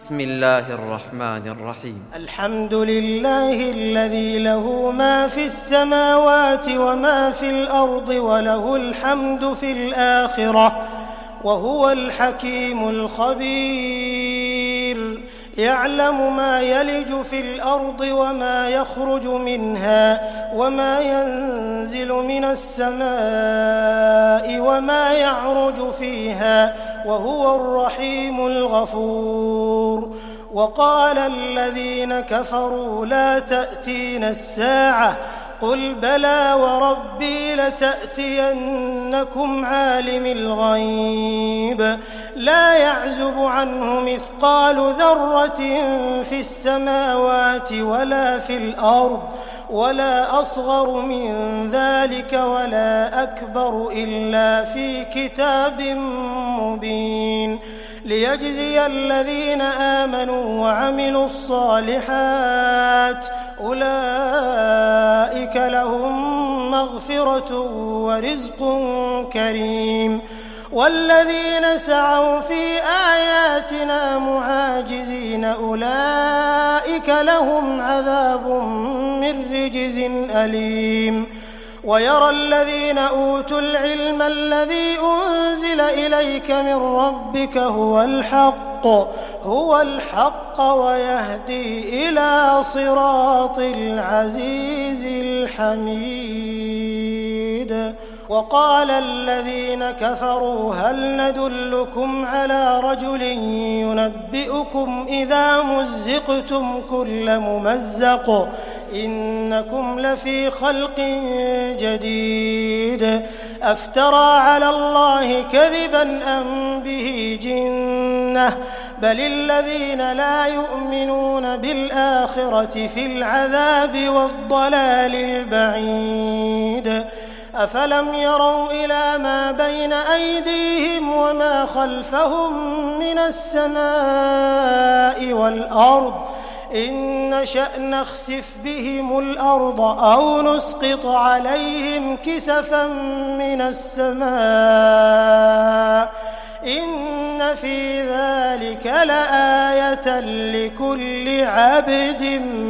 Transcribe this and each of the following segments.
بسم الله الرحمن الرحيم. الحمد لله الذي له ما في السماوات وما في الأرض وله الحمد في الآخرة وهو الحكيم الخبير. يعلم ما يلج في الأرض وما يخرج منها وما ينزل من السماء وما يعرج فيها وهو الرحيم الغفور. وقال الذين كفروا لا تأتينا الساعة قل بلى وربي لتأتينكم عالم الغيب لا يعزب عنه مثقال ذرة في السماوات ولا في الأرض ولا أصغر من ذلك ولا أكبر إلا في كتاب مبين ليجزي الذين آمنوا وعملوا الصالحات أولئك لهم مغفرة ورزق كريم. والذين سعوا في آياتنا معاجزين أولئك لهم عذاب من رجز أليم. ويرى الذين أوتوا العلم الذي أنزل إليك من ربك هو الحق ويهدي إلى صراط العزيز الحميد. وقال الذين كفروا هل ندلكم على رجل ينبئكم إذا مزقتم كل ممزق إنكم لفي خلق جديد أفترى على الله كذبا أم به جنة بل الذين لا يؤمنون بالآخرة في العذاب والضلال البعيد. أفلم يروا إلى ما بين أيديهم وما خلفهم من السماء والأرض إن نشأ نخسف بهم الأرض أو نسقط عليهم كسفا من السماء إن في ذلك لآية لكل عبد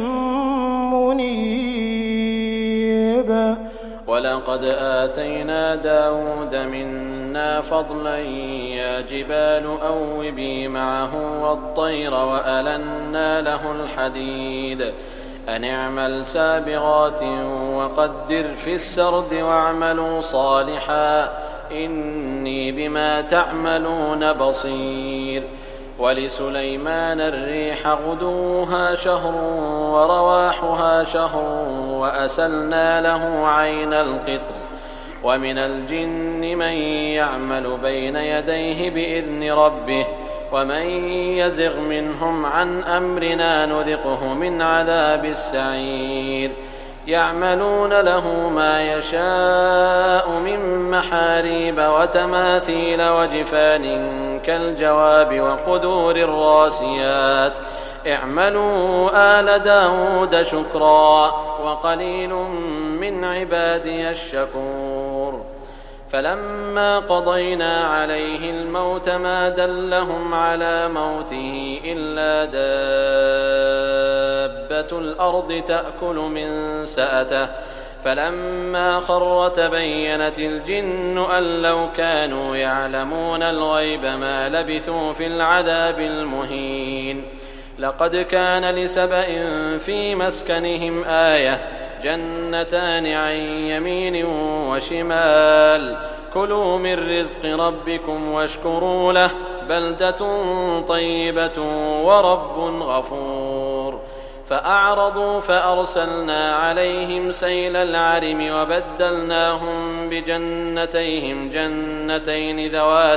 منيب. ولقد آتينا داود منا فضلا يا جبال أوبي معه والطير وألنا له الحديد أن اعمل سابغات وقدر في السرد واعملوا صالحا إني بما تعملون بصير. ولسليمان الريح غدوها شهر ورواحها شهر وأسلنا له عين القطر ومن الجن من يعمل بين يديه بإذن ربه ومن يزغ منهم عن أمرنا نذقه من عذاب السعير. يعملون له ما يشاء من محاريب وتماثيل وجفان كالجواب وقدور الراسيات اعملوا آل داود شكرا وقليل من عبادي الشكور. فلما قضينا عليه الموت ما دلهم على موته إلا دابة الأرض تأكل من سأته فلما خر تبينت الجن أن لو كانوا يعلمون الغيب ما لبثوا في العذاب المهين. لقد كان لسبأ في مسكنهم آية جنتان عن يمين وشمال كلوا من رزق ربكم واشكروا له بلدة طيبة ورب غفور. فأعرضوا فأرسلنا عليهم سيل العرم وبدلناهم بجنتيهم جنتين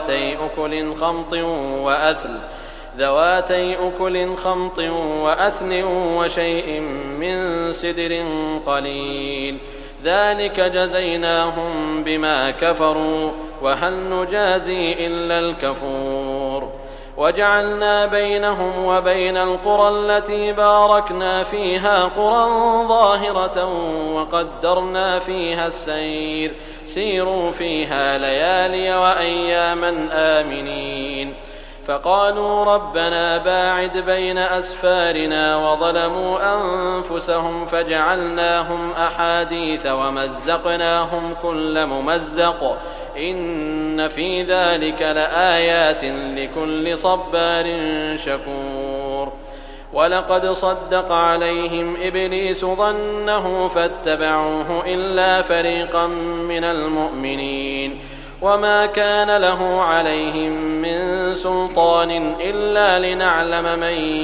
ذواتي أكل خمط وأثل وشيء من سدر قليل ذلك جزيناهم بما كفروا وهل نجازي إلا الكفور. وجعلنا بينهم وبين القرى التي باركنا فيها قرى ظاهرة وقدرنا فيها السير سيروا فيها ليالي وأياما آمنين فقالوا ربنا باعد بين أسفارنا وظلموا أنفسهم فجعلناهم أحاديث ومزقناهم كل ممزق إن في ذلك لآيات لكل صبار شكور ولقد صدق عليهم إبليس ظنه فاتبعوه إلا فريقا من المؤمنين وما كان له عليهم من سلطان إلا لنعلم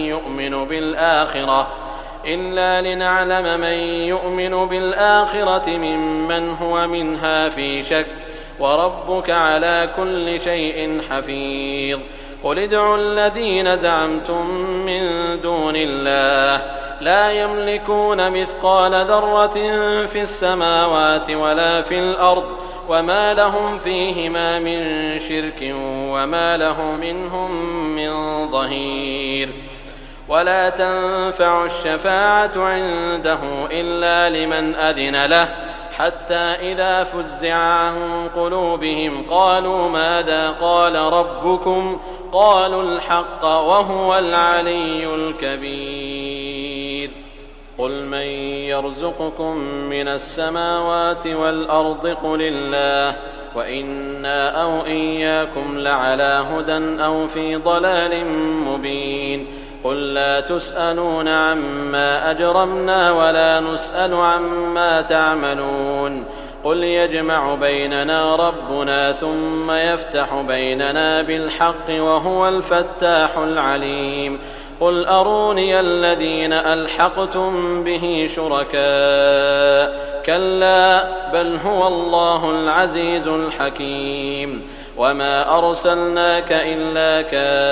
من يؤمن بالآخرة ممن هو منها في شك وربك على كل شيء حفيظ قل ادعوا الذين زعمتم من دون الله لا يملكون مثقال ذرة في السماوات ولا في الأرض وما لهم فيهما من شرك وما له منهم من ظهير ولا تنفع الشفاعة عنده إلا لمن أذن له حتى إذا فزع عن قلوبهم قالوا ماذا قال ربكم قالوا الحق وهو العلي الكبير قل من يرزقكم من السماوات والأرض قل الله وإنا أو إياكم لعلى هدى أو في ضلال مبين قل لا تسألون عما أجرمنا ولا نسأل عما تعملون قل يجمع بيننا ربنا ثم يفتح بيننا بالحق وهو الفتاح العليم قل أروني الذين ألحقتم به شركاء كلا بل هو الله العزيز الحكيم وما أرسلناك إلا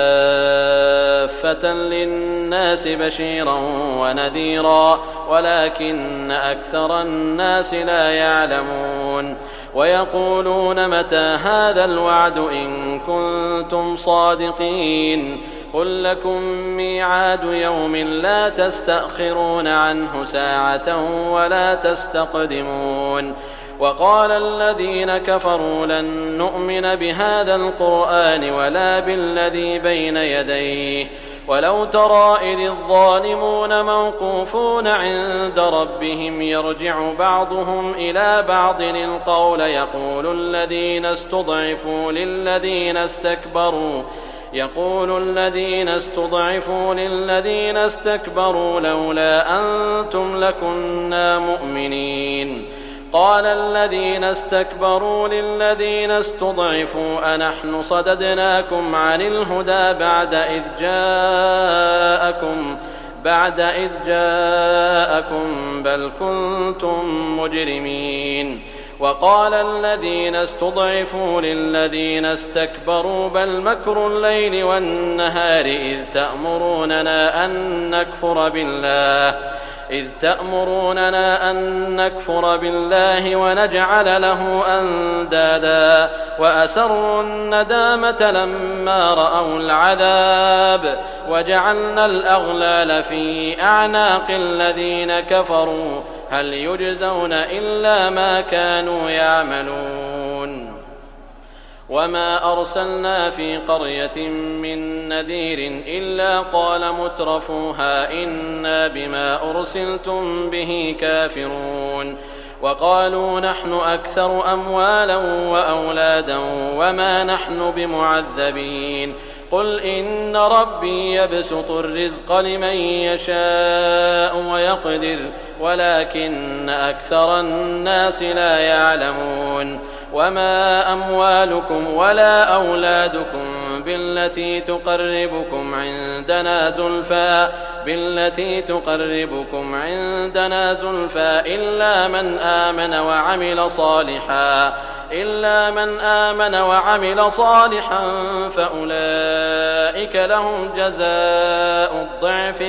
كافة للناس بشيرا ونذيرا ولكن أكثر الناس لا يعلمون ويقولون متى هذا الوعد إن كنتم صادقين قل لكم ميعاد يوم لا تستأخرون عنه ساعة ولا تستقدمون وقال الذين كفروا لن نؤمن بهذا القرآن ولا بالذي بين يديه ولو ترى إذ الظالمون موقوفون عند ربهم يرجع بعضهم إلى بعض القول يقول الذين استضعفوا للذين استكبروا لولا أنتم لكنا مؤمنين قال الذين استكبروا للذين استضعفوا أنحن صددناكم عن الهدى بعد إذ جاءكم بل كنتم مجرمين وقال الذين استضعفوا للذين استكبروا بل مكر الليل والنهار إذ تأمروننا أن نكفر بالله ونجعل له أندادا وأسروا الندامة لما رأوا العذاب وجعلنا الأغلال في أعناق الذين كفروا هل يجزون إلا ما كانوا يعملون وما أرسلنا في قرية من نذير إلا قال مترفوها إنا بما أرسلتم به كافرون وقالوا نحن أكثر أموالا وأولادا وما نحن بمعذبين قل إن ربي يبسط الرزق لمن يشاء ويقدر ولكن أكثر الناس لا يعلمون وما أموالكم ولا أولادكم بالتي تقربكم عندنا زلفى إلا من آمن وعمل صالحا فأولئك لهم جزاء الضعف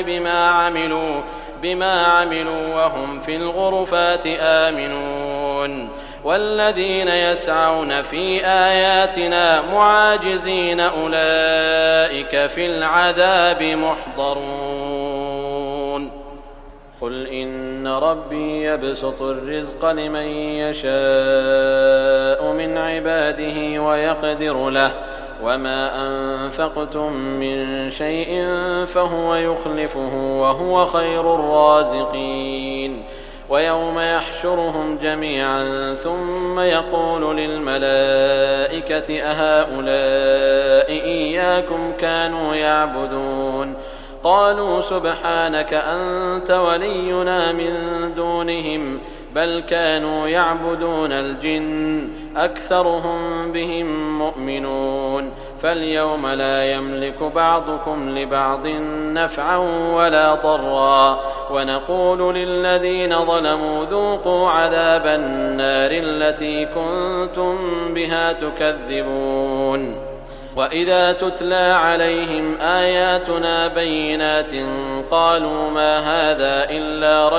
بما عملوا وهم في الغرفات آمنون والذين يسعون في آياتنا معاجزين أولئك في العذاب محضرون قل إن ربي يبسط الرزق لمن يشاء من عباده ويقدر له وما أنفقتم من شيء فهو يخلفه وهو خير الرازقين ويوم يحشرهم جميعا ثم يقول للملائكة أهؤلاء إياكم كانوا يعبدون قالوا سبحانك أنت ولينا من دونهم بل كانوا يعبدون الجن أكثرهم بهم مؤمنون فاليوم لا يملك بعضكم لبعض نفعا ولا ضرا ونقول للذين ظلموا ذوقوا عذاب النار التي كنتم بها تكذبون وإذا تتلى عليهم آياتنا بينات قالوا ما هذا إلا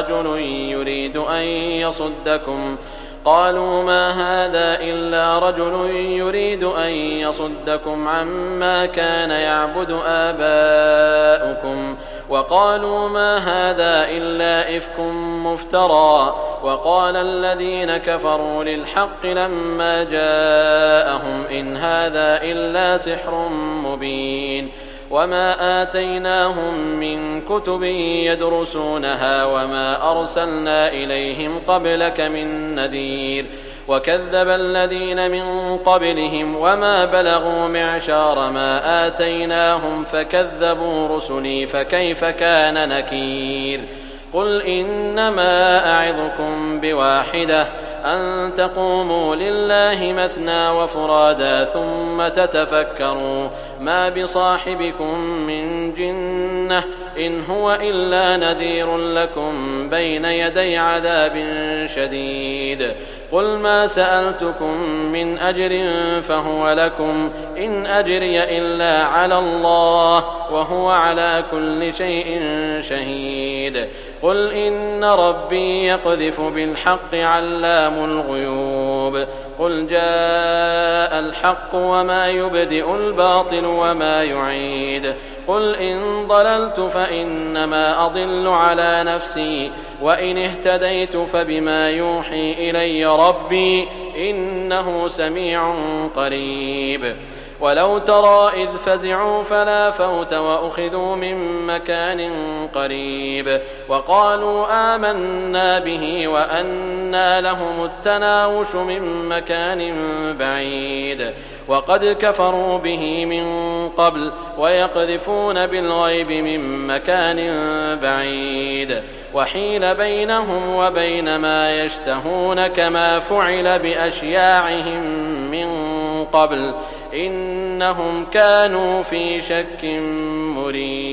رجل يريد أن يصدكم عما كان يعبد آباؤكم وقالوا ما هذا إلا إفك مفترى وقال الذين كفروا للحق لما جاءهم إن هذا إلا سحر مبين وما آتيناهم من كتب يدرسونها وما أرسلنا إليهم قبلك من نذير وكذب الذين من قبلهم وما بلغوا معشار ما آتيناهم فكذبوا رسلي فكيف كان نكير قل إنما أعظكم بواحدة أن تقوموا لله مثنى وفرادا ثم تتفكروا ما بصاحبكم من جنة إن هو إلا نذير لكم بين يدي عذاب شديد قل ما سألتكم من أجر فهو لكم إن أجري إلا على الله وهو على كل شيء شهيد قل إن ربي يقذف بالحق علام الغيوب قل جاء الحق وما يبدئ الباطل وما يعيد قل إن ضللت فإنما أضل على نفسي وإن اهتديت فبما يوحي إلي ربي إنه سميع قريب ولو ترى إذ فزعوا فلا فوت وأخذوا من مكان قريب وقالوا آمنا به وأنى لهم التناوش من مكان بعيد وقد كفروا به من قبل ويقذفون بالغيب من مكان بعيد وحيل بينهم وبين ما يشتهون كما فعل بأشياعهم من قبل إنهم كانوا في شك مريب